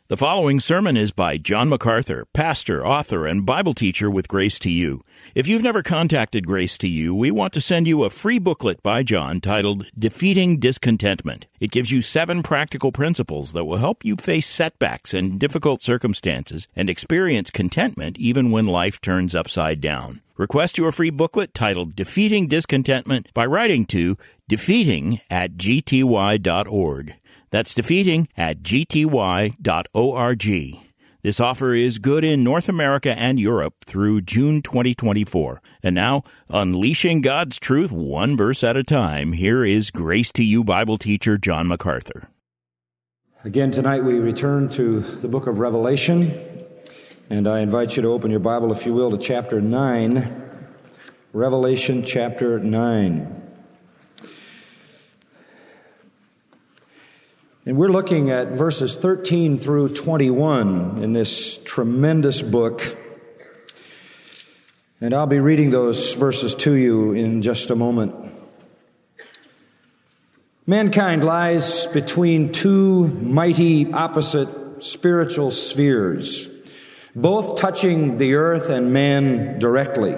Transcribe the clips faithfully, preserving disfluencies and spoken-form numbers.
The following sermon is by John MacArthur, pastor, author, and Bible teacher with Grace to You. If you've never contacted Grace to You, we want to send you a free booklet by John titled Defeating Discontentment. It gives you seven practical principles that will help you face setbacks and difficult circumstances and experience contentment even when life turns upside down. Request your free booklet titled Defeating Discontentment by writing to defeating at g t y dot org. That's defeating at g t y dot org. This offer is good in North America and Europe through June twenty twenty-four. And now, unleashing God's truth one verse at a time, here is Grace to You Bible teacher John MacArthur. Again, tonight we return to the book of Revelation, and I invite you to open your Bible, if you will, to chapter nine. Revelation chapter nine. And we're looking at verses thirteen through twenty-one in this tremendous book. And I'll be reading those verses to you in just a moment. Mankind lies between two mighty opposite spiritual spheres, both touching the earth and man directly.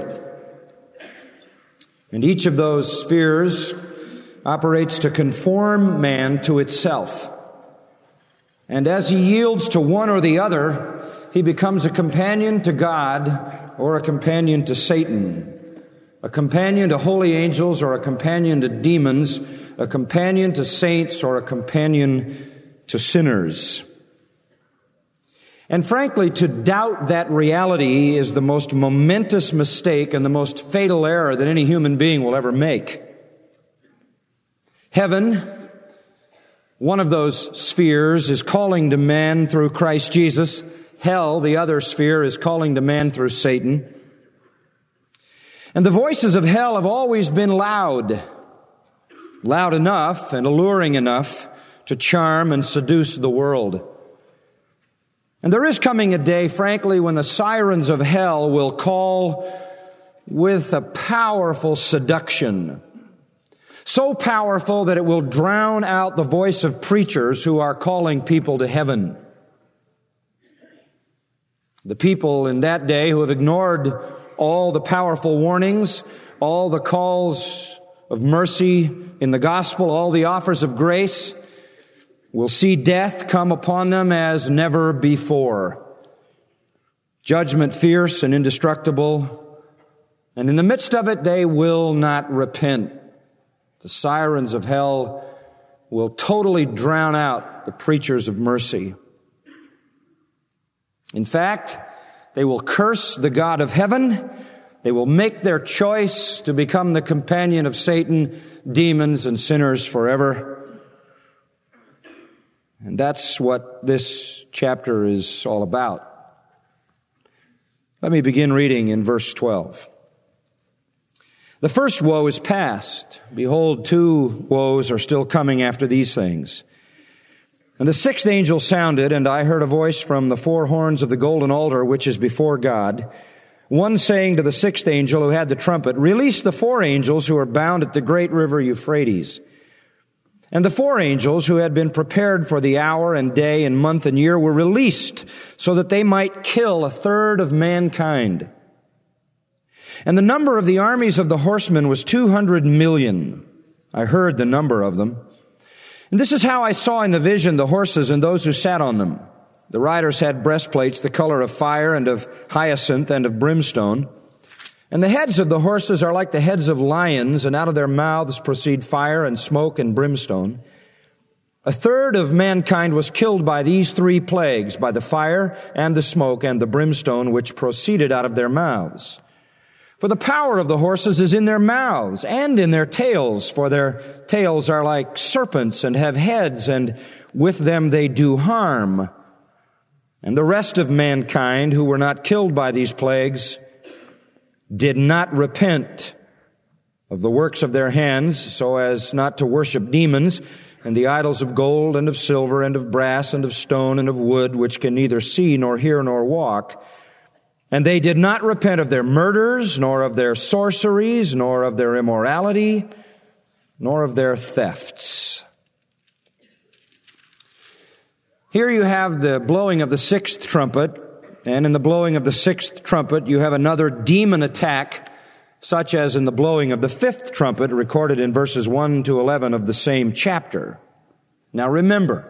And each of those spheres operates to conform man to itself. And as he yields to one or the other, he becomes a companion to God or a companion to Satan, a companion to holy angels or a companion to demons, a companion to saints or a companion to sinners. And frankly, to doubt that reality is the most momentous mistake and the most fatal error that any human being will ever make. Heaven, one of those spheres, is calling to man through Christ Jesus. Hell, the other sphere, is calling to man through Satan. And the voices of hell have always been loud, loud enough and alluring enough to charm and seduce the world. And there is coming a day, frankly, when the sirens of hell will call with a powerful seduction, so powerful that it will drown out the voice of preachers who are calling people to heaven. The people in that day who have ignored all the powerful warnings, all the calls of mercy in the gospel, all the offers of grace, will see death come upon them as never before. Judgment fierce and indestructible, and in the midst of it they will not repent. The sirens of hell will totally drown out the preachers of mercy. In fact, they will curse the God of heaven. They will make their choice to become the companion of Satan, demons, and sinners forever. And that's what this chapter is all about. Let me begin reading in verse twelve. The first woe is past. Behold, two woes are still coming after these things. And the sixth angel sounded, and I heard a voice from the four horns of the golden altar, which is before God, one saying to the sixth angel who had the trumpet, "Release the four angels who are bound at the great river Euphrates." And the four angels who had been prepared for the hour and day and month and year were released so that they might kill a third of mankind. And the number of the armies of the horsemen was two hundred million. I heard the number of them. And this is how I saw in the vision the horses and those who sat on them. The riders had breastplates the color of fire and of hyacinth and of brimstone. And the heads of the horses are like the heads of lions, and out of their mouths proceed fire and smoke and brimstone. A third of mankind was killed by these three plagues, by the fire and the smoke and the brimstone which proceeded out of their mouths. For the power of the horses is in their mouths and in their tails, for their tails are like serpents and have heads, and with them they do harm. And the rest of mankind who were not killed by these plagues did not repent of the works of their hands, so as not to worship demons and the idols of gold and of silver and of brass and of stone and of wood, which can neither see nor hear nor walk. And they did not repent of their murders, nor of their sorceries, nor of their immorality, nor of their thefts. Here you have the blowing of the sixth trumpet, and in the blowing of the sixth trumpet, you have another demon attack, such as in the blowing of the fifth trumpet, recorded in verses one to eleven of the same chapter. Now remember,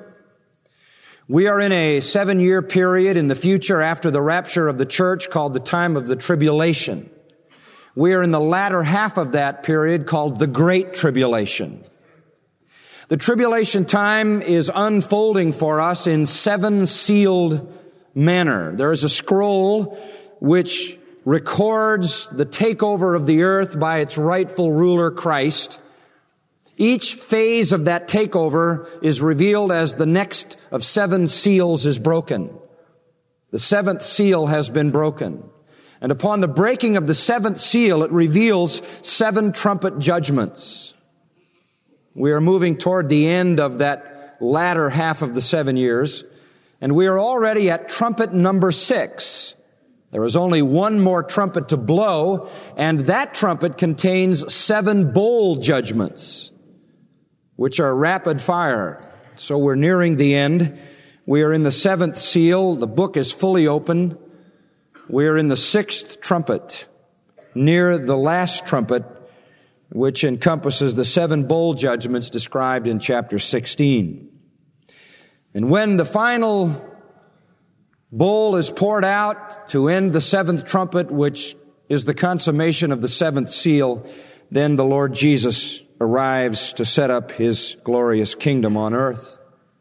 we are in a seven-year period in the future after the rapture of the church called the time of the tribulation. We are in the latter half of that period called the Great Tribulation. The tribulation time is unfolding for us in seven sealed manner. There is a scroll which records the takeover of the earth by its rightful ruler, Christ. Each phase of that takeover is revealed as the next of seven seals is broken. The seventh seal has been broken. And upon the breaking of the seventh seal, it reveals seven trumpet judgments. We are moving toward the end of that latter half of the seven years, and we are already at trumpet number six. There is only one more trumpet to blow, and that trumpet contains seven bowl judgments, which are rapid fire. So we're nearing the end. We are in the seventh seal. The book is fully open. We are in the sixth trumpet, near the last trumpet, which encompasses the seven bowl judgments described in chapter sixteen. And when the final bowl is poured out to end the seventh trumpet, which is the consummation of the seventh seal, then the Lord Jesus arrives to set up His glorious kingdom on earth,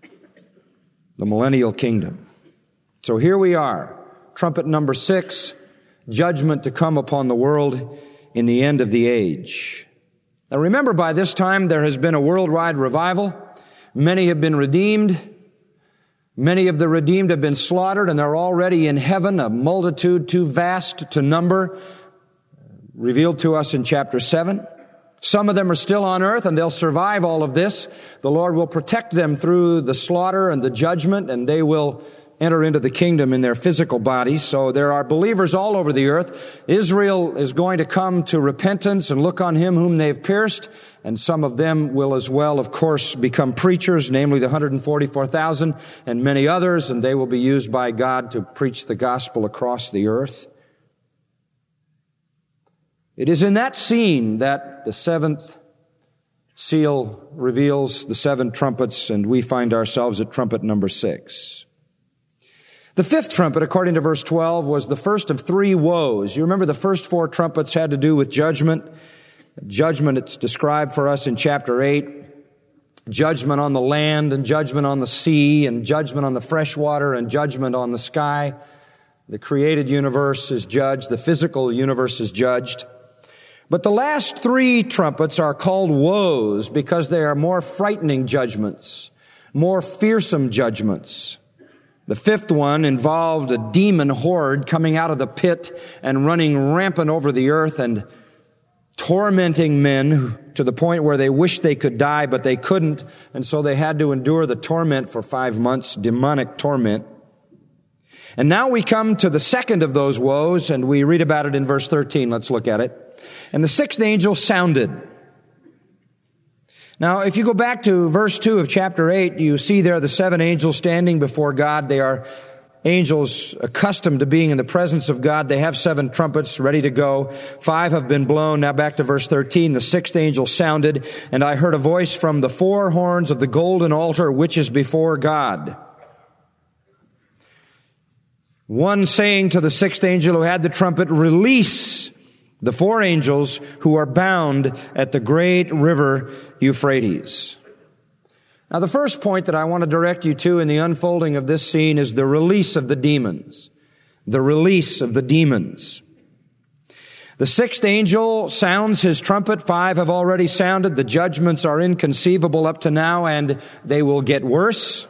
the millennial kingdom. So here we are, trumpet number six, judgment to come upon the world in the end of the age. Now remember, by this time there has been a worldwide revival. Many have been redeemed. Many of the redeemed have been slaughtered, and they're already in heaven, a multitude too vast to number, revealed to us in chapter seven. Some of them are still on earth, and they'll survive all of this. The Lord will protect them through the slaughter and the judgment, and they will enter into the kingdom in their physical bodies. So there are believers all over the earth. Israel is going to come to repentance and look on Him whom they've pierced, and some of them will as well, of course, become preachers, namely the one hundred forty-four thousand and many others, and they will be used by God to preach the gospel across the earth. It is in that scene that the seventh seal reveals the seven trumpets, and we find ourselves at trumpet number six. The fifth trumpet, according to verse twelve, was the first of three woes. You remember the first four trumpets had to do with judgment. Judgment, it's described for us in chapter eight. Judgment on the land, and judgment on the sea, and judgment on the fresh water, and judgment on the sky. The created universe is judged. The physical universe is judged. But the last three trumpets are called woes because they are more frightening judgments, more fearsome judgments. The fifth one involved a demon horde coming out of the pit and running rampant over the earth and tormenting men to the point where they wished they could die, but they couldn't, and so they had to endure the torment for five months, demonic torment. And now we come to the second of those woes, and we read about it in verse thirteen. Let's look at it. And the sixth angel sounded. Now, if you go back to verse two of chapter eight, you see there the seven angels standing before God. They are angels accustomed to being in the presence of God. They have seven trumpets ready to go. Five have been blown. Now back to verse thirteen. The sixth angel sounded, and I heard a voice from the four horns of the golden altar which is before God. One saying to the sixth angel who had the trumpet, "Release the four angels who are bound at the great river Euphrates." Now, the first point that I want to direct you to in the unfolding of this scene is the release of the demons. The release of the demons. The sixth angel sounds his trumpet. Five have already sounded. The judgments are inconceivable up to now, and they will get worse.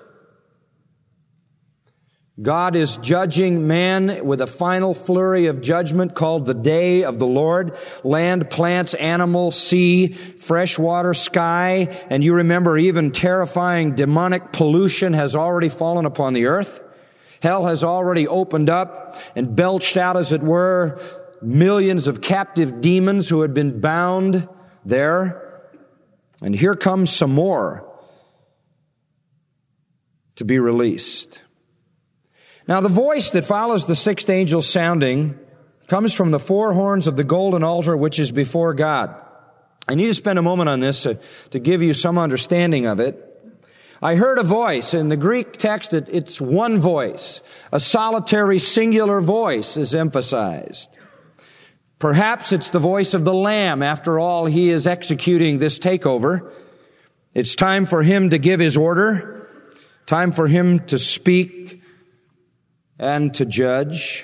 God is judging man with a final flurry of judgment called the day of the Lord. Land, plants, animal, sea, fresh water, sky, and you remember even terrifying demonic pollution has already fallen upon the earth. Hell has already opened up and belched out, as it were, millions of captive demons who had been bound there. And here comes some more to be released. Now, the voice that follows the sixth angel sounding comes from the four horns of the golden altar which is before God. I need to spend a moment on this to, to give you some understanding of it. I heard a voice. In the Greek text, it, it's one voice. A solitary singular voice is emphasized. Perhaps it's the voice of the Lamb. After all, he is executing this takeover. It's time for him to give his order, time for him to speak and to judge.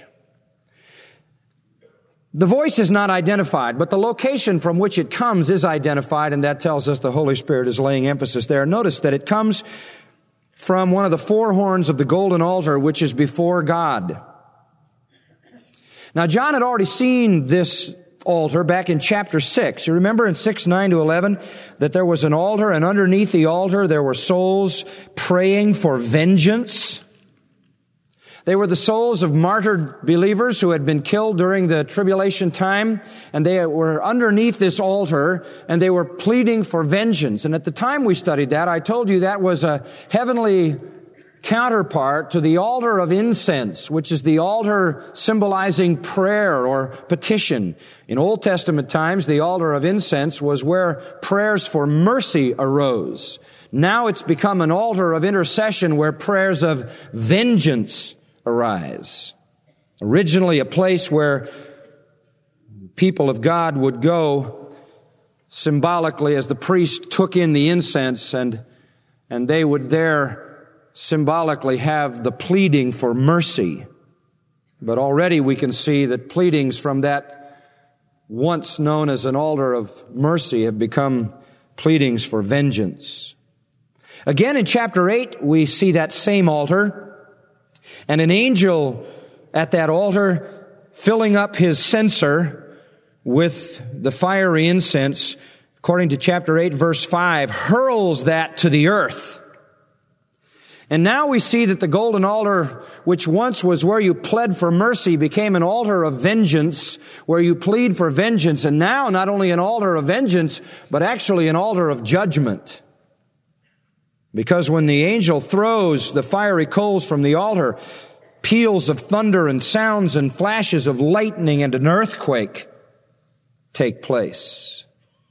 The voice is not identified, but the location from which it comes is identified, and that tells us the Holy Spirit is laying emphasis there. Notice that it comes from one of the four horns of the golden altar, which is before God. Now, John had already seen this altar back in chapter six. You remember in six, nine to eleven, that there was an altar, and underneath the altar there were souls praying for vengeance. They were the souls of martyred believers who had been killed during the tribulation time, and they were underneath this altar, and they were pleading for vengeance. And at the time we studied that, I told you that was a heavenly counterpart to the altar of incense, which is the altar symbolizing prayer or petition. In Old Testament times, the altar of incense was where prayers for mercy arose. Now it's become an altar of intercession where prayers of vengeance arise. Originally a place where people of God would go symbolically as the priest took in the incense, and, and they would there symbolically have the pleading for mercy. But already we can see that pleadings from that once known as an altar of mercy have become pleadings for vengeance. Again in chapter eight, we see that same altar, and an angel at that altar filling up his censer with the fiery incense, according to chapter eight, verse five, hurls that to the earth. And now we see that the golden altar, which once was where you pled for mercy, became an altar of vengeance, where you plead for vengeance. And now not only an altar of vengeance, but actually an altar of judgment. Because when the angel throws the fiery coals from the altar, peals of thunder and sounds and flashes of lightning and an earthquake take place.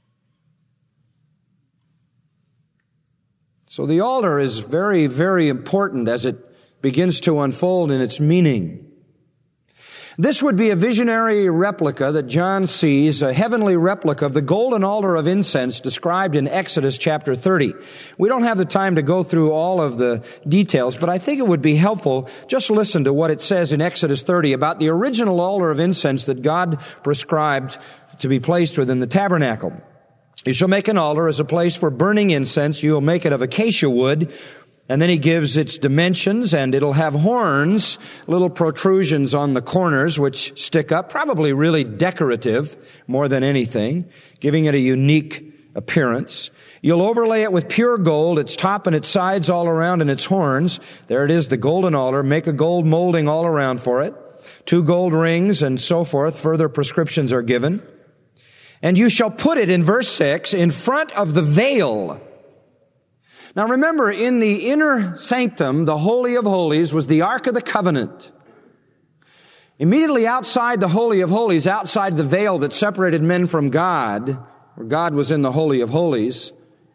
So the altar is very, very important as it begins to unfold in its meaning. This would be a visionary replica that John sees, a heavenly replica of the golden altar of incense described in Exodus chapter thirty. We don't have the time to go through all of the details, but I think it would be helpful just listen to what it says in Exodus thirty about the original altar of incense that God prescribed to be placed within the tabernacle. You shall make an altar as a place for burning incense. You will make it of acacia wood. And then he gives its dimensions, and it'll have horns, little protrusions on the corners which stick up, probably really decorative more than anything, giving it a unique appearance. You'll overlay it with pure gold, its top and its sides all around, and its horns. There it is, the golden altar. Make a gold molding all around for it. Two gold rings and so forth. Further prescriptions are given. And you shall put it, in verse six, in front of the veil. Now remember, in the inner sanctum, the Holy of Holies was the Ark of the Covenant. Immediately outside the Holy of Holies, outside the veil that separated men from God, where God was in the Holy of Holies,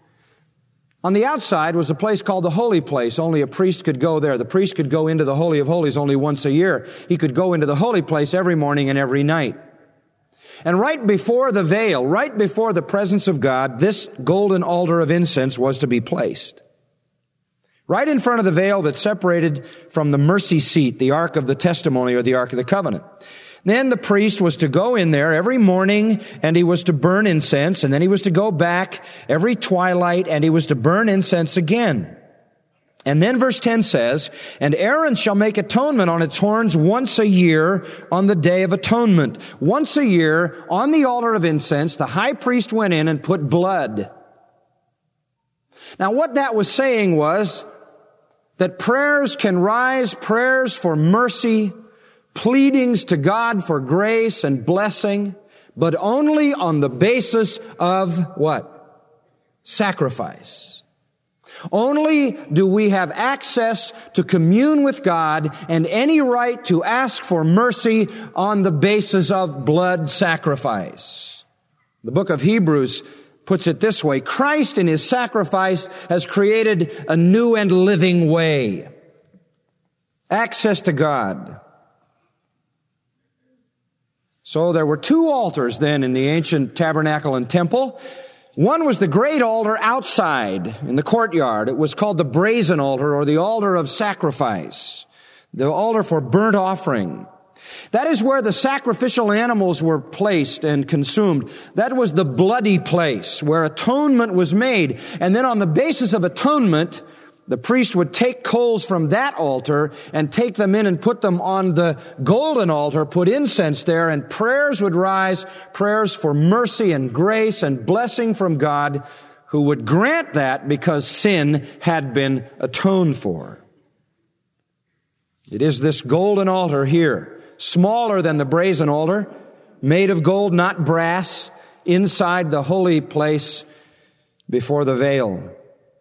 on the outside was a place called the Holy Place. Only a priest could go there. The priest could go into the Holy of Holies only once a year. He could go into the Holy Place every morning and every night. And right before the veil, right before the presence of God, this golden altar of incense was to be placed. Right in front of the veil that separated from the mercy seat, the Ark of the Testimony or the Ark of the Covenant. Then the priest was to go in there every morning and he was to burn incense, and then he was to go back every twilight and he was to burn incense again. And then verse ten says, and Aaron shall make atonement on its horns once a year on the Day of Atonement. Once a year on the altar of incense, the high priest went in and put blood. Now what that was saying was that prayers can rise, prayers for mercy, pleadings to God for grace and blessing, but only on the basis of what? Sacrifice. Only do we have access to commune with God and any right to ask for mercy on the basis of blood sacrifice. The book of Hebrews puts it this way: Christ in his sacrifice has created a new and living way. Access to God. So there were two altars then in the ancient tabernacle and temple. One was the great altar outside in the courtyard. It was called the brazen altar, or the altar of sacrifice, the altar for burnt offering. That is where the sacrificial animals were placed and consumed. That was the bloody place where atonement was made. And then on the basis of atonement, the priest would take coals from that altar and take them in and put them on the golden altar, put incense there, and prayers would rise, prayers for mercy and grace and blessing from God, who would grant that because sin had been atoned for. It is this golden altar here, smaller than the brazen altar, made of gold, not brass, inside the holy place before the veil.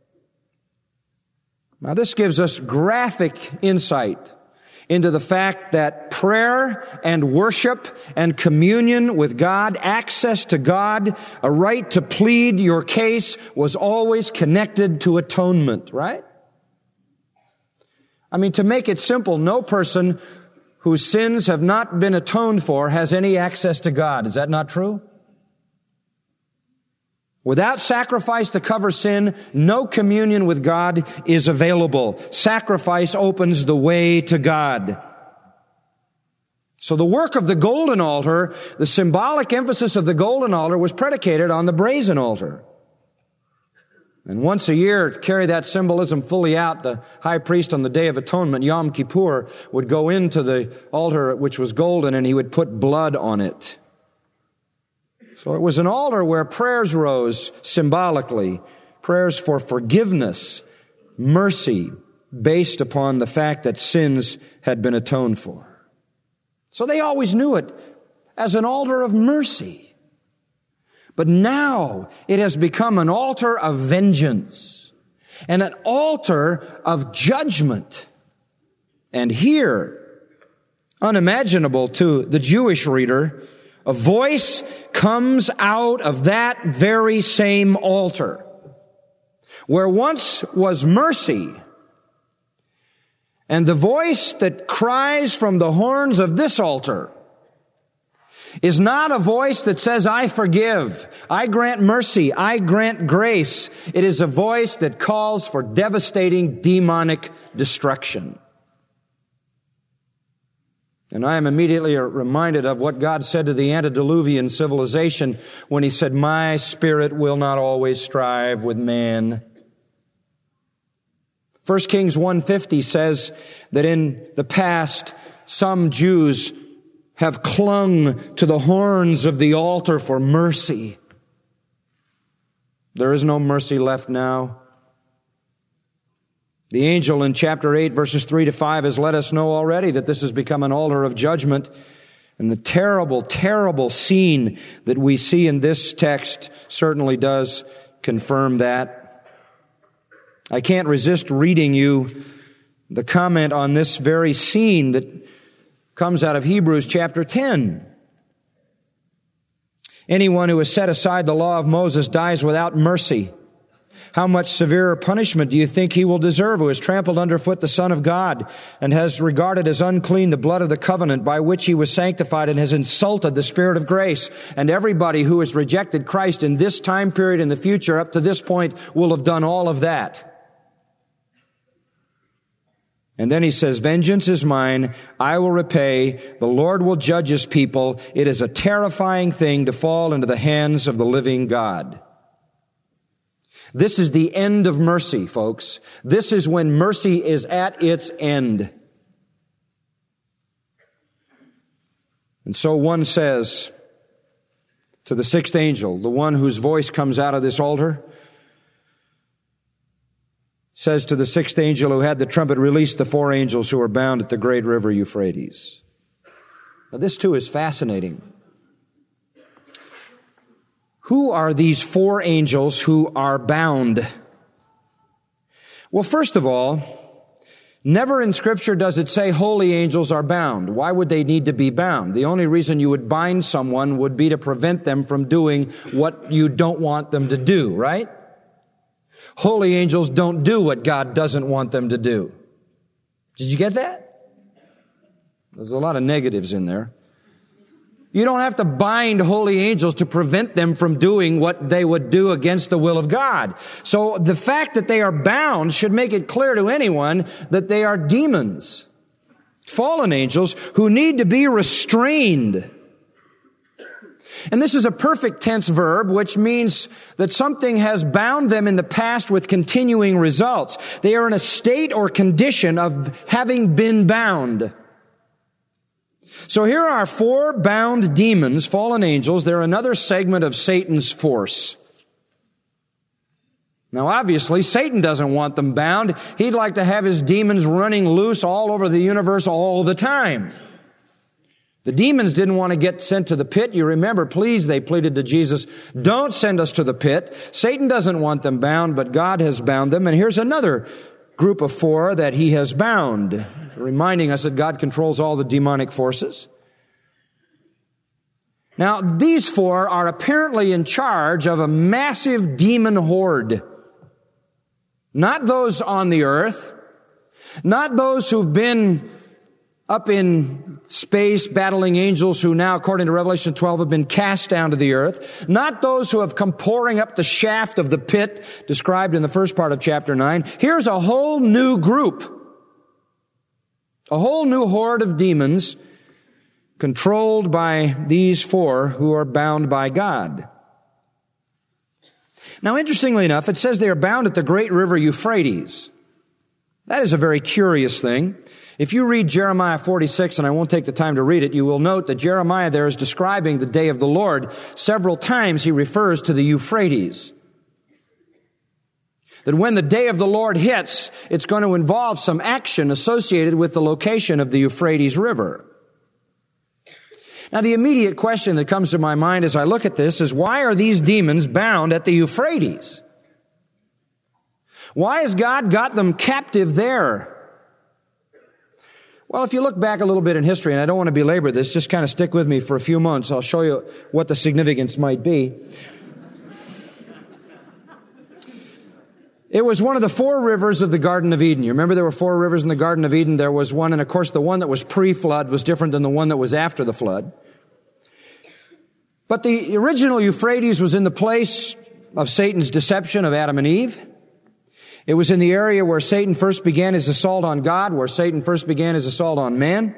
Now, this gives us graphic insight into the fact that prayer and worship and communion with God, access to God, a right to plead your case, was always connected to atonement, right? I mean, to make it simple, no person whose sins have not been atoned for has any access to God. Is that not true? Without sacrifice to cover sin, no communion with God is available. Sacrifice opens the way to God. So the work of the golden altar, the symbolic emphasis of the golden altar, was predicated on the brazen altar. And once a year, to carry that symbolism fully out, the high priest on the Day of Atonement, Yom Kippur, would go into the altar which was golden and he would put blood on it. So it was an altar where prayers rose symbolically, prayers for forgiveness, mercy, based upon the fact that sins had been atoned for. So they always knew it as an altar of mercy. But now it has become an altar of vengeance and an altar of judgment. And here, unimaginable to the Jewish reader, a voice comes out of that very same altar. Where once was mercy, and the voice that cries from the horns of this altar is not a voice that says, I forgive, I grant mercy, I grant grace. It is a voice that calls for devastating demonic destruction. And I am immediately reminded of what God said to the antediluvian civilization when he said, my spirit will not always strive with man. First Kings one fifty says that in the past, some Jews have clung to the horns of the altar for mercy. There is no mercy left now. The angel in chapter eight, verses three to five, has let us know already that this has become an altar of judgment. And the terrible, terrible scene that we see in this text certainly does confirm that. I can't resist reading you the comment on this very scene that comes out of Hebrews chapter ten. Anyone who has set aside the law of Moses dies without mercy. How much severer punishment do you think he will deserve who has trampled underfoot the Son of God and has regarded as unclean the blood of the covenant by which he was sanctified and has insulted the Spirit of grace? And everybody who has rejected Christ in this time period in the future up to this point will have done all of that. And then he says, vengeance is mine, I will repay, the Lord will judge his people. It is a terrifying thing to fall into the hands of the living God. This is the end of mercy, folks. This is when mercy is at its end. And so one says to the sixth angel, the one whose voice comes out of this altar, says to the sixth angel who had the trumpet, release the four angels who are bound at the great river Euphrates. Now this too is fascinating. Who are these four angels who are bound? Well, first of all, never in Scripture does it say holy angels are bound. Why would they need to be bound? The only reason you would bind someone would be to prevent them from doing what you don't want them to do, right? Holy angels don't do what God doesn't want them to do. Did you get that? There's a lot of negatives in there. You don't have to bind holy angels to prevent them from doing what they would do against the will of God. So the fact that they are bound should make it clear to anyone that they are demons, fallen angels who need to be restrained. And this is a perfect tense verb, which means that something has bound them in the past with continuing results. They are in a state or condition of having been bound. So here are four bound demons, fallen angels. They're another segment of Satan's force. Now, obviously, Satan doesn't want them bound. He'd like to have his demons running loose all over the universe all the time. The demons didn't want to get sent to the pit. You remember, please, they pleaded to Jesus, don't send us to the pit. Satan doesn't want them bound, but God has bound them. And here's another group of four that he has bound, reminding us that God controls all the demonic forces. Now, these four are apparently in charge of a massive demon horde. Not those on the earth, not those who've been up in space battling angels who now, according to Revelation twelve, have been cast down to the earth. Not those who have come pouring up the shaft of the pit described in the first part of chapter nine. Here's a whole new group. A whole new horde of demons controlled by these four who are bound by God. Now, interestingly enough, it says they are bound at the great river Euphrates. That is a very curious thing. If you read Jeremiah forty-six, and I won't take the time to read it, you will note that Jeremiah there is describing the day of the Lord. Several times he refers to the Euphrates. That when the day of the Lord hits, it's going to involve some action associated with the location of the Euphrates River. Now, the immediate question that comes to my mind as I look at this is, why are these demons bound at the Euphrates? Why has God got them captive there? Well, if you look back a little bit in history, and I don't want to belabor this, just kind of stick with me for a few months. I'll show you what the significance might be. It was one of the four rivers of the Garden of Eden. You remember there were four rivers in the Garden of Eden? There was one, and of course the one that was pre-flood was different than the one that was after the flood. But the original Euphrates was in the place of Satan's deception of Adam and Eve. It was in the area where Satan first began his assault on God, where Satan first began his assault on man.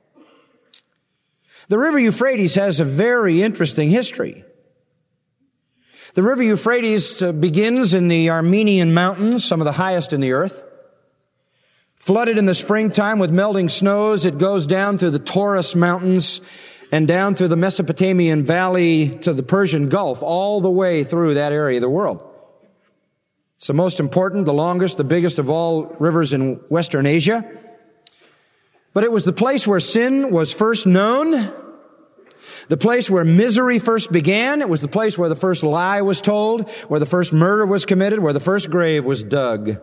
The river Euphrates has a very interesting history. The river Euphrates begins in the Armenian mountains, some of the highest in the earth. Flooded in the springtime with melting snows, it goes down through the Taurus mountains and down through the Mesopotamian valley to the Persian Gulf, all the way through that area of the world. It's the most important, the longest, the biggest of all rivers in Western Asia. But it was the place where sin was first known, the place where misery first began. It was the place where the first lie was told, where the first murder was committed, where the first grave was dug.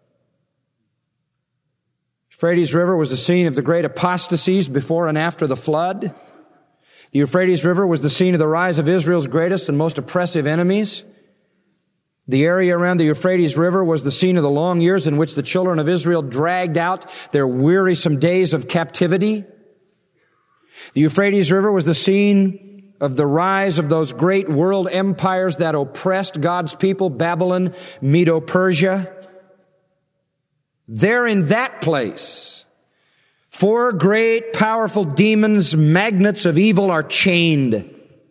Euphrates River was the scene of the great apostasies before and after the flood. The Euphrates River was the scene of the rise of Israel's greatest and most oppressive enemies. The area around the Euphrates River was the scene of the long years in which the children of Israel dragged out their wearisome days of captivity. The Euphrates River was the scene of the rise of those great world empires that oppressed God's people, Babylon, Medo-Persia. There in that place, four great, powerful demons, magnets of evil, are chained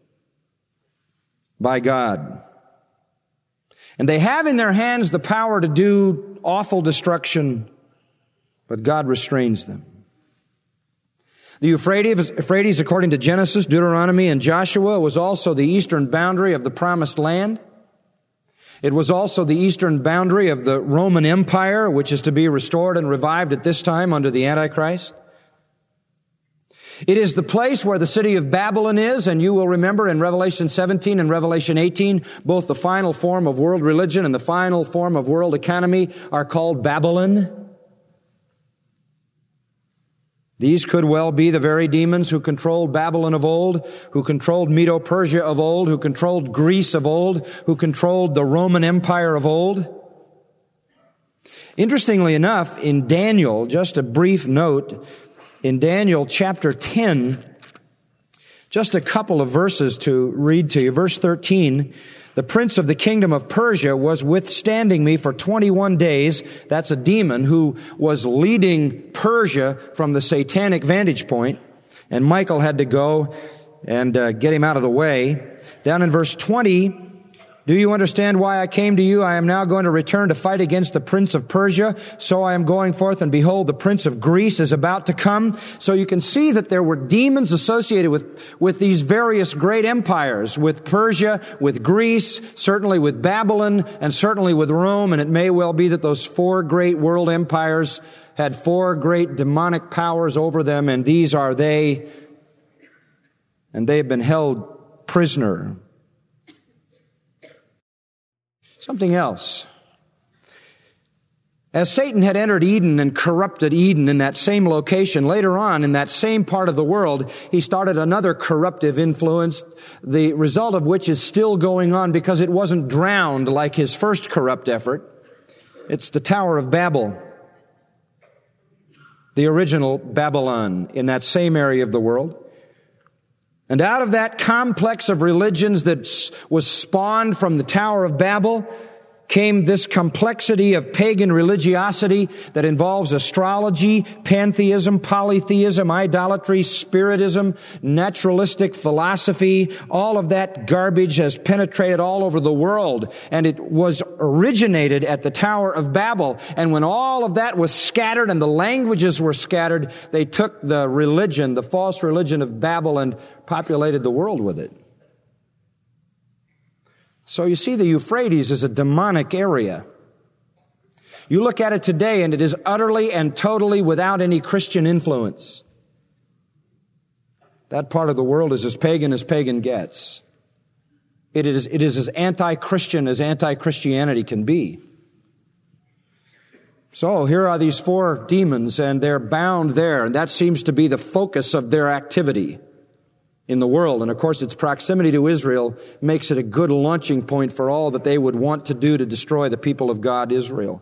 by God. And they have in their hands the power to do awful destruction, but God restrains them. The Euphrates, Euphrates, according to Genesis, Deuteronomy, and Joshua, was also the eastern boundary of the Promised Land. It was also the eastern boundary of the Roman Empire, which is to be restored and revived at this time under the Antichrist. It is the place where the city of Babylon is, and you will remember in Revelation seventeen and Revelation eighteen, both the final form of world religion and the final form of world economy are called Babylon. These could well be the very demons who controlled Babylon of old, who controlled Medo-Persia of old, who controlled Greece of old, who controlled the Roman Empire of old. Interestingly enough, in Daniel, just a brief note, in Daniel chapter ten, just a couple of verses to read to you. Verse thirteen, the prince of the kingdom of Persia was withstanding me for twenty-one days. That's a demon who was leading Persia from the satanic vantage point. And Michael had to go and uh, get him out of the way. Down in verse twenty, do you understand why I came to you? I am now going to return to fight against the prince of Persia. So I am going forth, and behold, the prince of Greece is about to come. So you can see that there were demons associated with, with these various great empires, with Persia, with Greece, certainly with Babylon, and certainly with Rome. And it may well be that those four great world empires had four great demonic powers over them, and these are they, and they have been held prisoner. Something else. As Satan had entered Eden and corrupted Eden in that same location, later on in that same part of the world, he started another corruptive influence, the result of which is still going on because it wasn't drowned like his first corrupt effort. It's the Tower of Babel, the original Babylon in that same area of the world. And out of that complex of religions that was spawned from the Tower of Babel came this complexity of pagan religiosity that involves astrology, pantheism, polytheism, idolatry, spiritism, naturalistic philosophy. All of that garbage has penetrated all over the world, and it was originated at the Tower of Babel. And when all of that was scattered and the languages were scattered, they took the religion, the false religion of Babel, and populated the world with it. So you see, the Euphrates is a demonic area. You look at it today and it is utterly and totally without any Christian influence. That part of the world is as pagan as pagan gets. It is, it is as anti-Christian as anti-Christianity can be. So here are these four demons, and they're bound there, and that seems to be the focus of their activity in the world. And of course, its proximity to Israel makes it a good launching point for all that they would want to do to destroy the people of God, Israel.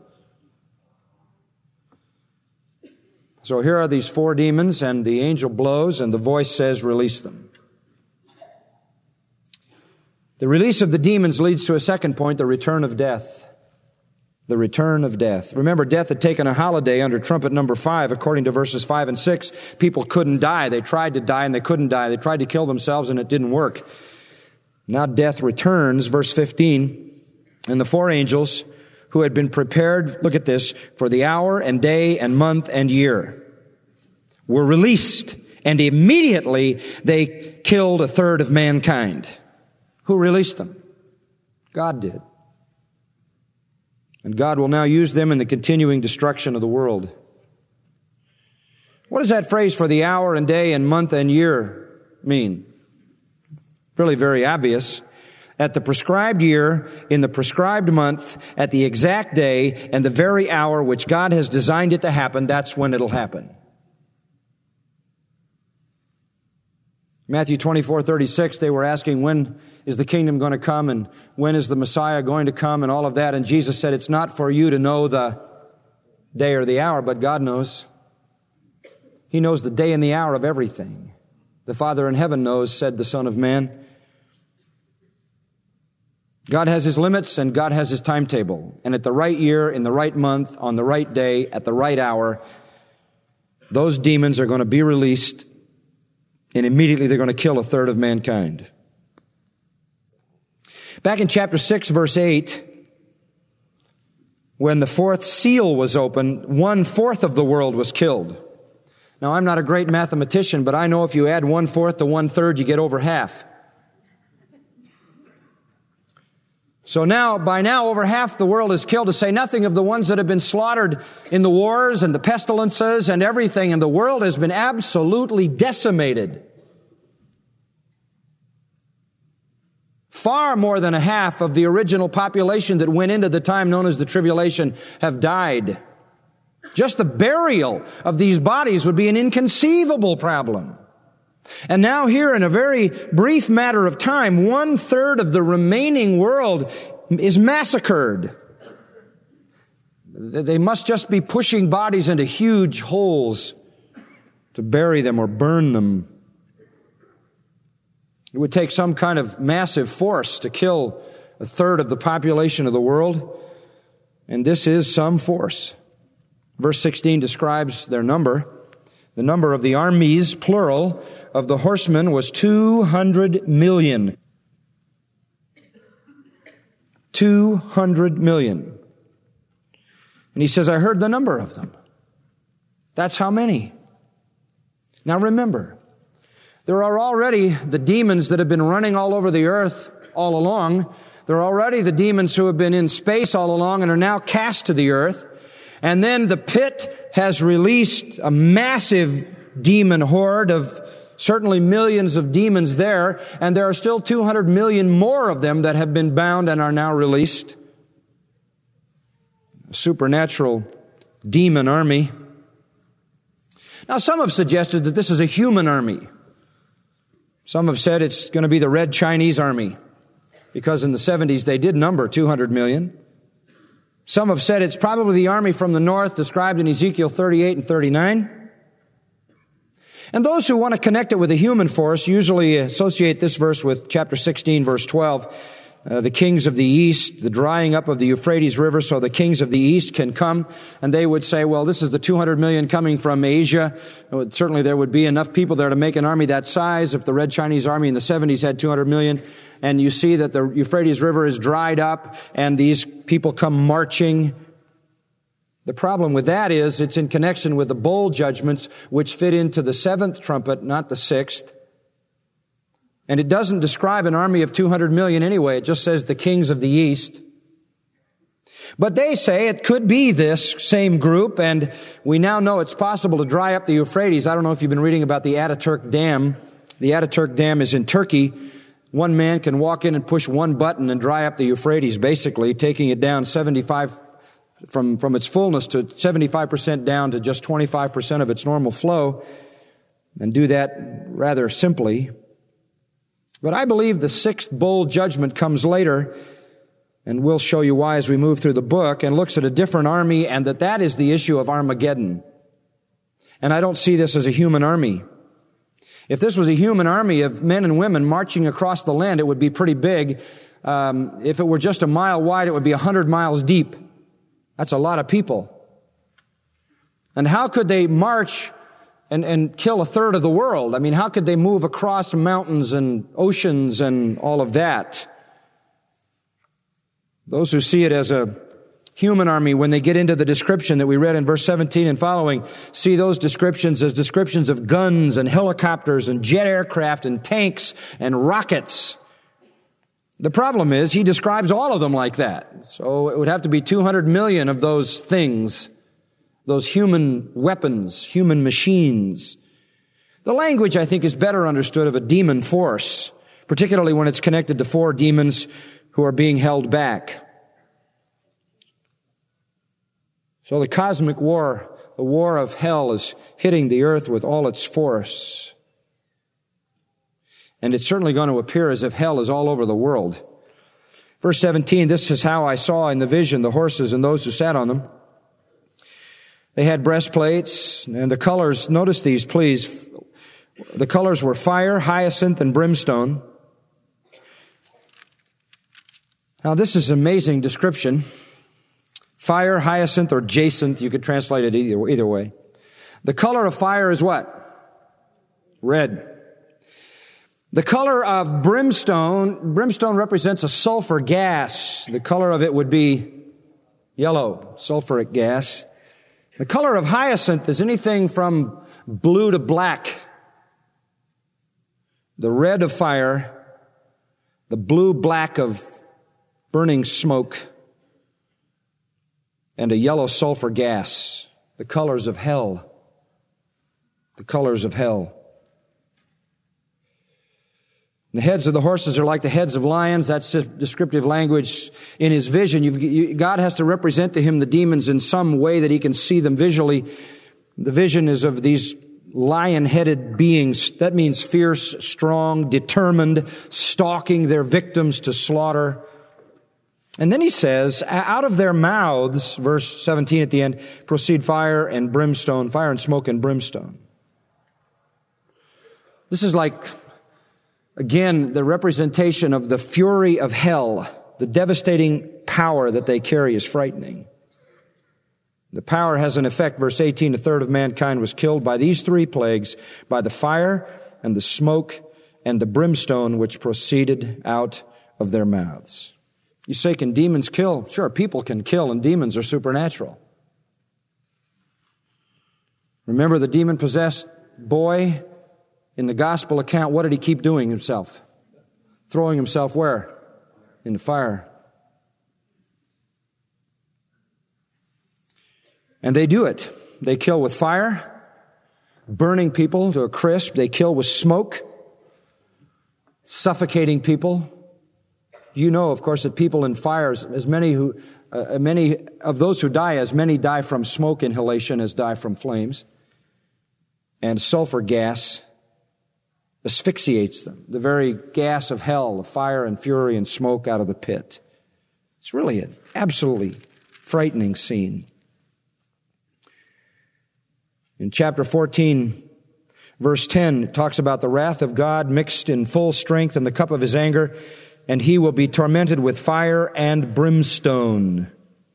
So here are these four demons, and the angel blows, and the voice says, release them. The release of the demons leads to a second point, the return of death. The return of death. Remember, death had taken a holiday under trumpet number five, according to verses five and six. People couldn't die. They tried to die and they couldn't die. They tried to kill themselves and it didn't work. Now death returns, verse fifteen. And the four angels who had been prepared, look at this, for the hour and day and month and year, were released, and immediately they killed a third of mankind. Who released them? God did. And God will now use them in the continuing destruction of the world. What does that phrase for the hour and day and month and year mean? Really very obvious. At the prescribed year, in the prescribed month, at the exact day, and the very hour which God has designed it to happen, that's when it'll happen. Matthew twenty-four thirty-six, they were asking, when is the kingdom going to come, and when is the Messiah going to come, and all of that. And Jesus said, it's not for you to know the day or the hour, but God knows. He knows the day and the hour of everything. The Father in heaven knows, said the Son of Man. God has His limits, and God has His timetable. And at the right year, in the right month, on the right day, at the right hour, those demons are going to be released, and immediately they're going to kill a third of mankind. Back in chapter six, verse eight, when the fourth seal was opened, one-fourth of the world was killed. Now, I'm not a great mathematician, but I know if you add one-fourth to one-third, you get over half. So now, by now, over half the world is killed, to say nothing of the ones that have been slaughtered in the wars and the pestilences and everything, and the world has been absolutely decimated. Far more than a half of the original population that went into the time known as the tribulation have died. Just the burial of these bodies would be an inconceivable problem. And now here, in a very brief matter of time, one third of the remaining world is massacred. They must just be pushing bodies into huge holes to bury them or burn them. It would take some kind of massive force to kill a third of the population of the world, and this is some force. Verse sixteen describes their number. The number of the armies, plural, of the horsemen was two hundred million. two hundred million. And he says, I heard the number of them. That's how many. Now remember, there are already the demons that have been running all over the earth all along. There are already the demons who have been in space all along and are now cast to the earth. And then the pit has released a massive demon horde of certainly millions of demons there. And there are still two hundred million more of them that have been bound and are now released. A supernatural demon army. Now, some have suggested that this is a human army. Some have said it's going to be the Red Chinese army, because in the seventies they did number two hundred million. Some have said it's probably the army from the north described in Ezekiel thirty-eight and thirty-nine. And those who want to connect it with a human force usually associate this verse with chapter sixteen, verse twelve. Uh, the kings of the east, the drying up of the Euphrates River, so the kings of the east can come. And they would say, well, this is the two hundred million coming from Asia. Would, certainly there would be enough people there to make an army that size if the Red Chinese army in the seventies had two hundred million. And you see that the Euphrates River is dried up and these people come marching. The problem with that is it's in connection with the bowl judgments, which fit into the seventh trumpet, not the sixth. And it doesn't describe an army of two hundred million anyway. It just says the kings of the east. But they say it could be this same group, and we now know it's possible to dry up the Euphrates. I don't know if you've been reading about the Ataturk Dam. The Ataturk Dam is in Turkey. One man can walk in and push one button and dry up the Euphrates, basically, taking it down seventy-five from, from its fullness to seventy-five percent down to just twenty-five percent of its normal flow, and do that rather simply. But I believe the sixth bowl judgment comes later, and we'll show you why as we move through the book, and looks at a different army, and that that is the issue of Armageddon. And I don't see this as a human army. If this was a human army of men and women marching across the land, it would be pretty big. Um, if it were just a mile wide, it would be a hundred miles deep. That's a lot of people. And how could they march And, and kill a third of the world? I mean, how could they move across mountains and oceans and all of that? Those who see it as a human army, when they get into the description that we read in verse seventeen and following, see those descriptions as descriptions of guns and helicopters and jet aircraft and tanks and rockets. The problem is he describes all of them like that. So it would have to be two hundred million of those things. Those human weapons, human machines. The language, I think, is better understood of a demon force, particularly when it's connected to four demons who are being held back. So the cosmic war, the war of hell, is hitting the earth with all its force. And it's certainly going to appear as if hell is all over the world. Verse seventeen, this is how I saw in the vision the horses and those who sat on them. They had breastplates, and the colors, notice these, please. The colors were fire, hyacinth, and brimstone. Now, this is an amazing description. Fire, hyacinth, or jacinth, you could translate it either, either way. The color of fire is what? Red. The color of brimstone, brimstone represents a sulfur gas. The color of it would be yellow, sulfuric gas. The color of hyacinth is anything from blue to black. The red of fire, the blue-black of burning smoke, and a yellow sulfur gas, the colors of hell. The colors of hell. The heads of the horses are like the heads of lions. That's descriptive language. In his vision, you've, you, God has to represent to him the demons in some way that he can see them visually. The vision is of these lion-headed beings. That means fierce, strong, determined, stalking their victims to slaughter. And then he says, out of their mouths, verse seventeen at the end, proceed fire and brimstone, fire and smoke and brimstone. This is like, again, the representation of the fury of hell. The devastating power that they carry is frightening. The power has an effect. Verse eighteen, a third of mankind was killed by these three plagues, by the fire and the smoke and the brimstone which proceeded out of their mouths. You say, can demons kill? Sure, people can kill, and demons are supernatural. Remember the demon-possessed boy in the gospel account? What did he keep doing himself? Throwing himself where? In the fire. And they do it. They kill with fire, burning people to a crisp. They kill with smoke, suffocating people. You know, of course, that people in fires, as many who, uh, many of those who die, as many die from smoke inhalation as die from flames. And sulfur gas asphyxiates them. The very gas of hell, of fire and fury and smoke out of the pit. It's really an absolutely frightening scene. In chapter fourteen, verse ten, it talks about the wrath of God mixed in full strength in the cup of his anger, and he will be tormented with fire and brimstone.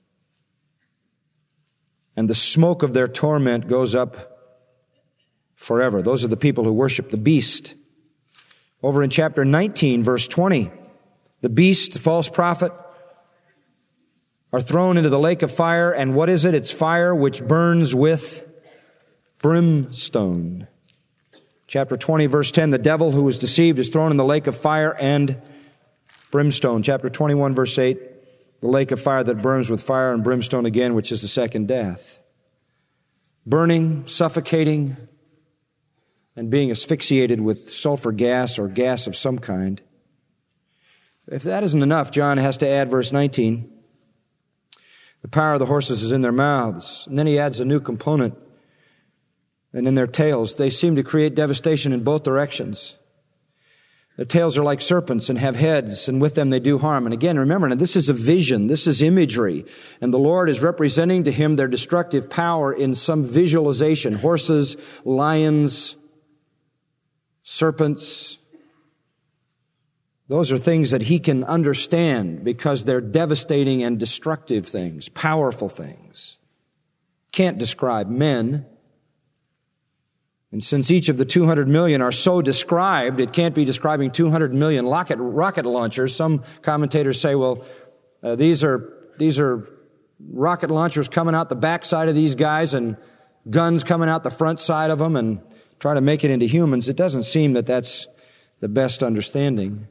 And the smoke of their torment goes up forever. Those are the people who worship the beast. Over in chapter nineteen, verse twenty, the beast, the false prophet, are thrown into the lake of fire. And what is it? It's fire which burns with brimstone. Chapter twenty, verse ten, the devil who was deceived is thrown in the lake of fire and brimstone. Chapter twenty-one, verse eight, the lake of fire that burns with fire and brimstone again, which is the second death. Burning, suffocating, and being asphyxiated with sulfur gas or gas of some kind. If that isn't enough, John has to add verse nineteen. The power of the horses is in their mouths. And then he adds a new component. And in their tails, they seem to create devastation in both directions. Their tails are like serpents and have heads, and with them they do harm. And again, remember, now this is a vision, this is imagery, and the Lord is representing to him their destructive power in some visualization. Horses, lions, serpents. Those are things that he can understand because they're devastating and destructive things, powerful things. Can't describe men. And since each of the two hundred million are so described, it can't be describing two hundred million rocket, rocket launchers. Some commentators say, well, uh, these are, these are rocket launchers coming out the backside of these guys and guns coming out the front side of them and try to make it into humans. It doesn't seem that that's the best understanding.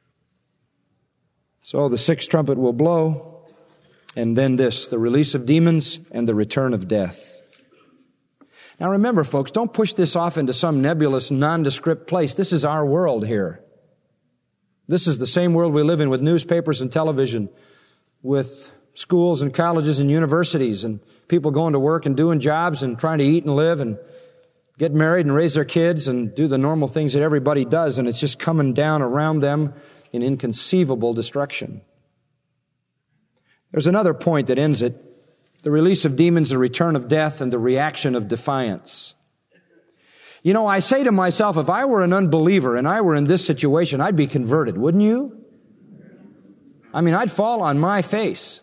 So the sixth trumpet will blow, and then this, the release of demons and the return of death. Now remember, folks, don't push this off into some nebulous, nondescript place. This is our world here. This is the same world we live in with newspapers and television, with schools and colleges and universities, and people going to work and doing jobs and trying to eat and live and get married and raise their kids and do the normal things that everybody does, and it's just coming down around them in inconceivable destruction. There's another point that ends it. The release of demons, the return of death, and the reaction of defiance. You know, I say to myself, if I were an unbeliever and I were in this situation, I'd be converted, wouldn't you? I mean, I'd fall on my face.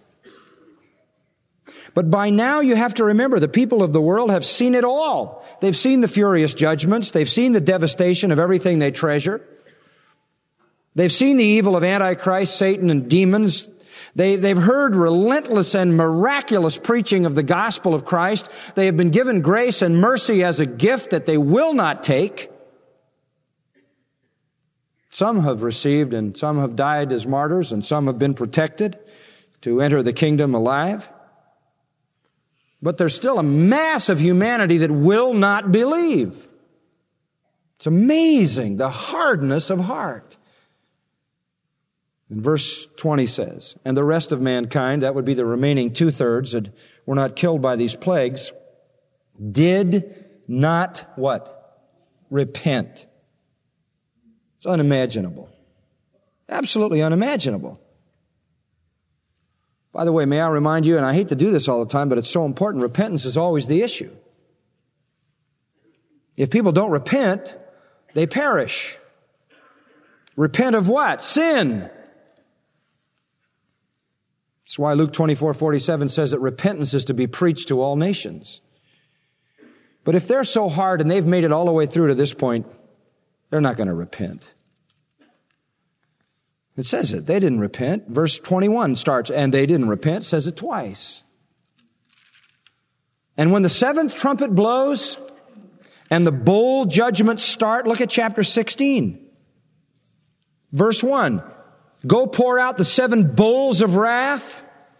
But by now you have to remember the people of the world have seen it all. They've seen the furious judgments. They've seen the devastation of everything they treasure. They've seen the evil of Antichrist, Satan, and demons. They, they've heard relentless and miraculous preaching of the gospel of Christ. They have been given grace and mercy as a gift that they will not take. Some have received and some have died as martyrs and some have been protected to enter the kingdom alive. But there's still a mass of humanity that will not believe. It's amazing, the hardness of heart. And verse twenty says, and the rest of mankind, that would be the remaining two-thirds that were not killed by these plagues, did not what? Repent. It's unimaginable. Absolutely unimaginable. By the way, may I remind you, and I hate to do this all the time, but it's so important, repentance is always the issue. If people don't repent, they perish. Repent of what? Sin. That's why Luke twenty-four forty-seven says that repentance is to be preached to all nations. But if they're so hard and they've made it all the way through to this point, they're not going to repent. It says it. They didn't repent. Verse twenty-one starts, and they didn't repent, says it twice. And when the seventh trumpet blows and the bowl judgments start, look at chapter sixteen. Verse one. Go pour out the seven bowls of wrath.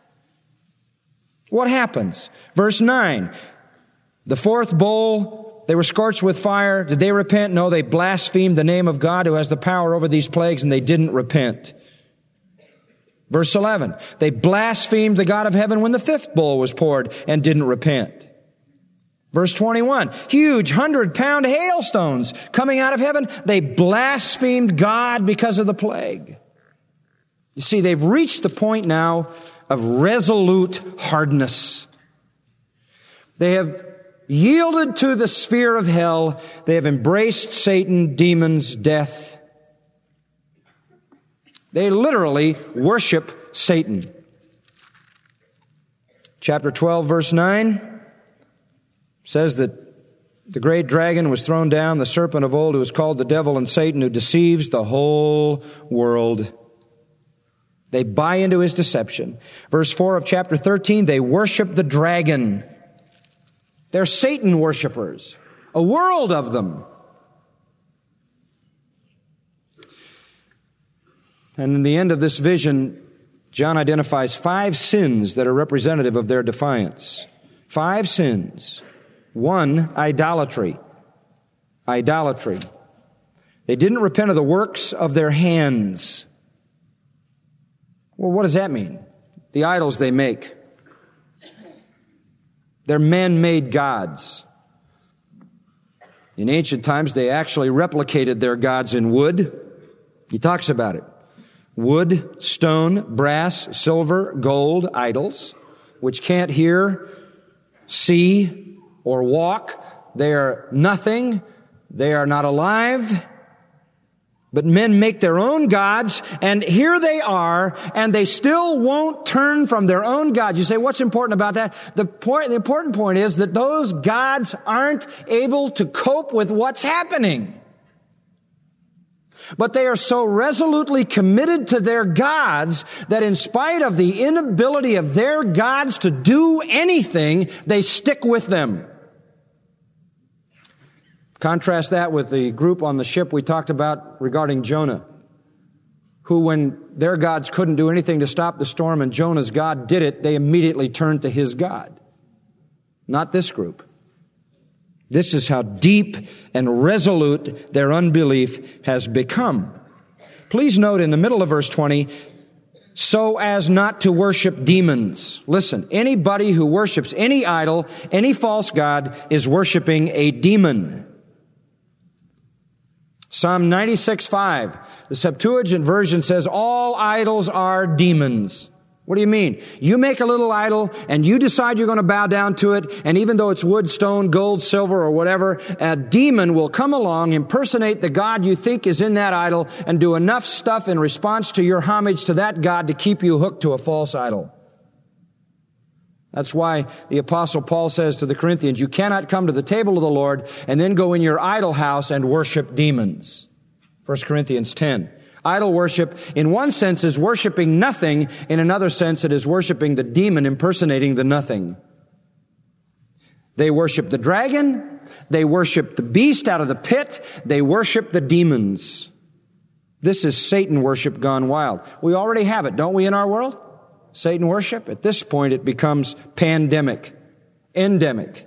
What happens? Verse nine. The fourth bowl, they were scorched with fire. Did they repent? No, they blasphemed the name of God who has the power over these plagues, and they didn't repent. Verse eleven. They blasphemed the God of heaven when the fifth bowl was poured and didn't repent. Verse twenty-one. Huge hundred-pound hailstones coming out of heaven. They blasphemed God because of the plague. You see, they've reached the point now of resolute hardness. They have yielded to the sphere of hell. They have embraced Satan, demons, death. They literally worship Satan. Chapter twelve, verse nine says that the great dragon was thrown down, the serpent of old who is called the devil and Satan, who deceives the whole world. They buy into his deception. Verse four of chapter thirteen, they worship the dragon. They're Satan worshipers. A world of them. And in the end of this vision, John identifies five sins that are representative of their defiance. Five sins. One, idolatry. Idolatry. They didn't repent of the works of their hands. Well, what does that mean? The idols they make. They're man-made gods. In ancient times, they actually replicated their gods in wood. He talks about it. Wood, stone, brass, silver, gold, idols, which can't hear, see, or walk. They are nothing. They are not alive. But men make their own gods, and here they are, and they still won't turn from their own gods. You say, what's important about that? The point, the important point is that those gods aren't able to cope with what's happening. But they are so resolutely committed to their gods that in spite of the inability of their gods to do anything, they stick with them. Contrast that with the group on the ship we talked about regarding Jonah, who, when their gods couldn't do anything to stop the storm and Jonah's God did it, they immediately turned to his God. Not this group. This is how deep and resolute their unbelief has become. Please note in the middle of verse twenty, so as not to worship demons. Listen, anybody who worships any idol, any false god, is worshiping a demon. Psalm ninety-six five, the Septuagint version says, all idols are demons. What do you mean? You make a little idol and you decide you're going to bow down to it, and even though it's wood, stone, gold, silver, or whatever, a demon will come along, impersonate the God you think is in that idol, and do enough stuff in response to your homage to that God to keep you hooked to a false idol. That's why the Apostle Paul says to the Corinthians, you cannot come to the table of the Lord and then go in your idol house and worship demons. First Corinthians ten. Idol worship, in one sense, is worshiping nothing. In another sense, it is worshiping the demon impersonating the nothing. They worship the dragon. They worship the beast out of the pit. They worship the demons. This is Satan worship gone wild. We already have it, don't we, in our world? Satan worship. At this point, it becomes pandemic, endemic.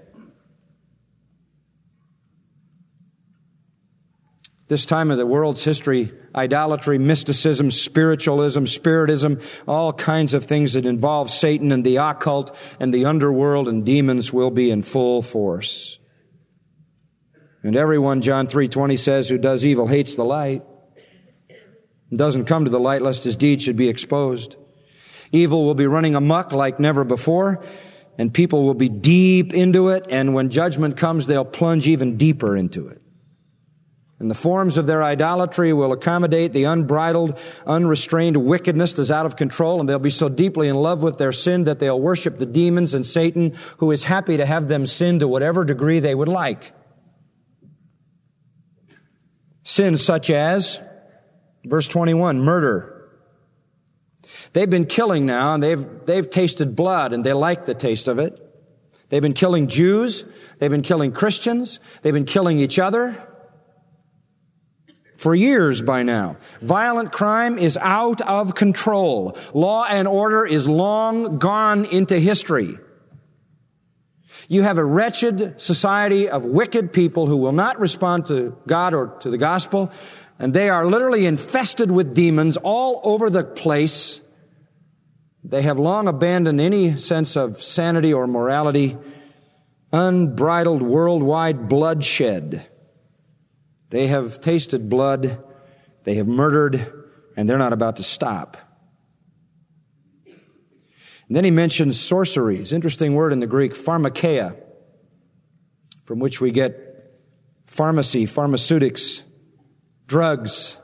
This time of the world's history, idolatry, mysticism, spiritualism, spiritism, all kinds of things that involve Satan and the occult and the underworld and demons will be in full force. And everyone, John three twenty says, who does evil hates the light and doesn't come to the light lest his deeds should be exposed. Evil will be running amok like never before, and people will be deep into it, and when judgment comes, they'll plunge even deeper into it. And the forms of their idolatry will accommodate the unbridled, unrestrained wickedness that's out of control, and they'll be so deeply in love with their sin that they'll worship the demons and Satan, who is happy to have them sin to whatever degree they would like. Sins such as, verse twenty-one, murder. They've been killing now, and they've, they've tasted blood, and they like the taste of it. They've been killing Jews. They've been killing Christians. They've been killing each other for years by now. Violent crime is out of control. Law and order is long gone into history. You have a wretched society of wicked people who will not respond to God or to the gospel, and they are literally infested with demons all over the place. They have long abandoned any sense of sanity or morality. Unbridled worldwide bloodshed. They have tasted blood, they have murdered, and they're not about to stop. And then he mentions sorceries. Interesting word in the Greek, pharmakeia, from which we get pharmacy, pharmaceutics, drugs.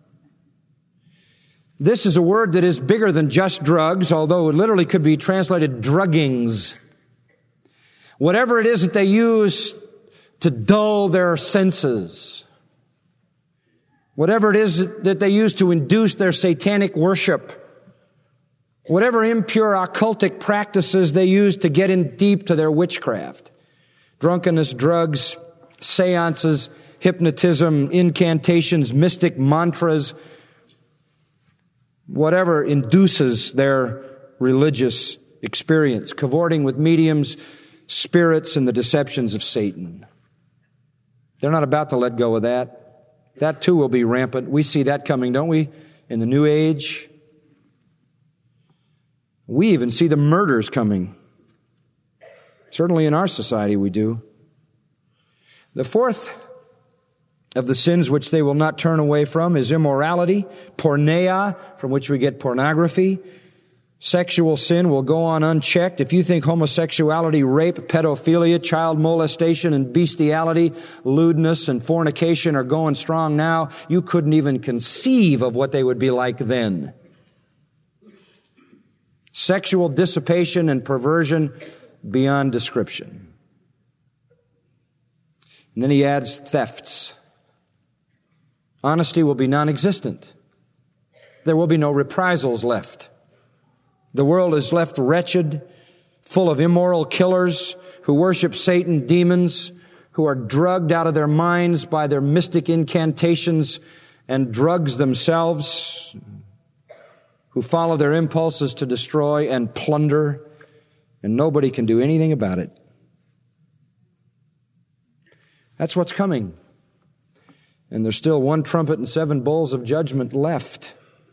This is a word that is bigger than just drugs, although it literally could be translated druggings. Whatever it is that they use to dull their senses. Whatever it is that they use to induce their satanic worship. Whatever impure occultic practices they use to get in deep to their witchcraft. Drunkenness, drugs, seances, hypnotism, incantations, mystic mantras. Whatever induces their religious experience. Cavorting with mediums, spirits, and the deceptions of Satan. They're not about to let go of that. That too will be rampant. We see that coming, don't we? In the New Age. We even see the murders coming. Certainly in our society we do. The fourth of the sins which they will not turn away from is immorality, porneia, from which we get pornography. Sexual sin will go on unchecked. If you think homosexuality, rape, pedophilia, child molestation, and bestiality, lewdness, and fornication are going strong now, you couldn't even conceive of what they would be like then. Sexual dissipation and perversion beyond description. And then he adds thefts. Honesty will be non-existent. There will be no reprisals left. The world is left wretched, full of immoral killers who worship Satan, demons, who are drugged out of their minds by their mystic incantations and drugs themselves, who follow their impulses to destroy and plunder, and nobody can do anything about it. That's what's coming. And there's still one trumpet and seven bowls of judgment left.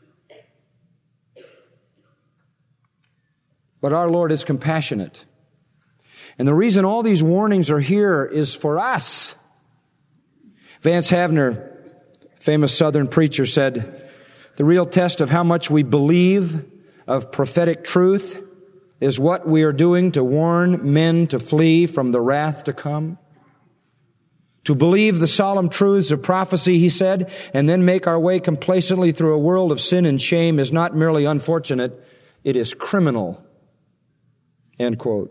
But our Lord is compassionate. And the reason all these warnings are here is for us. Vance Havner, famous Southern preacher, said, the real test of how much we believe of prophetic truth is what we are doing to warn men to flee from the wrath to come. To believe the solemn truths of prophecy, he said, and then make our way complacently through a world of sin and shame is not merely unfortunate, it is criminal. End quote.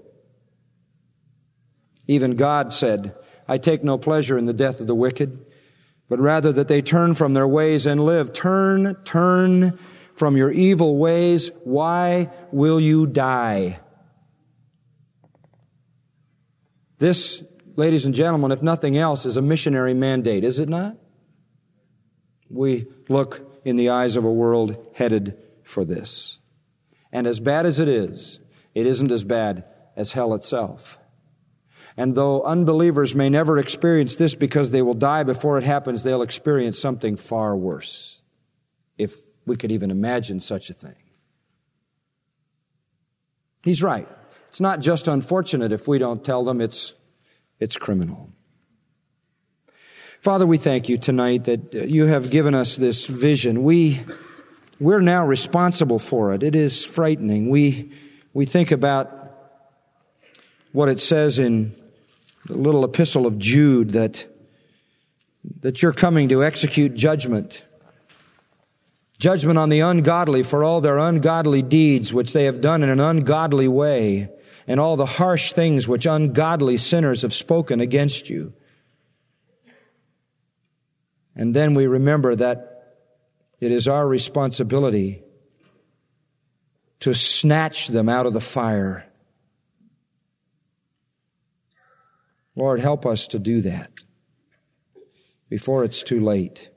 Even God said, I take no pleasure in the death of the wicked, but rather that they turn from their ways and live. Turn, turn from your evil ways. Why will you die? This, ladies and gentlemen, if nothing else, is a missionary mandate, is it not? We look in the eyes of a world headed for this. And as bad as it is, it isn't as bad as hell itself. And though unbelievers may never experience this because they will die before it happens, they'll experience something far worse, if we could even imagine such a thing. He's right. It's not just unfortunate if we don't tell them, it's, it's criminal. Father, we thank you tonight that you have given us this vision. We, we're now responsible for it. It is frightening. We, we think about what it says in the little epistle of Jude, that, that you're coming to execute judgment. Judgment on the ungodly for all their ungodly deeds, which they have done in an ungodly way, and all the harsh things which ungodly sinners have spoken against you. And then we remember that it is our responsibility to snatch them out of the fire. Lord, help us to do that before it's too late.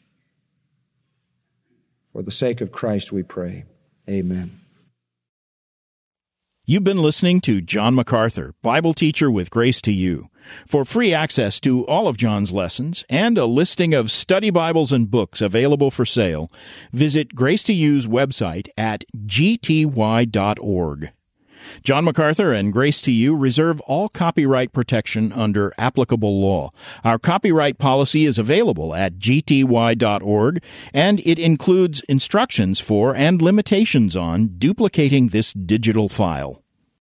For the sake of Christ, we pray. Amen. You've been listening to John MacArthur, Bible teacher with Grace to You. For free access to all of John's lessons and a listing of study Bibles and books available for sale, visit Grace to You's website at g t y dot org. John MacArthur and Grace to You reserve all copyright protection under applicable law. Our copyright policy is available at g t y dot org, and it includes instructions for and limitations on duplicating this digital file.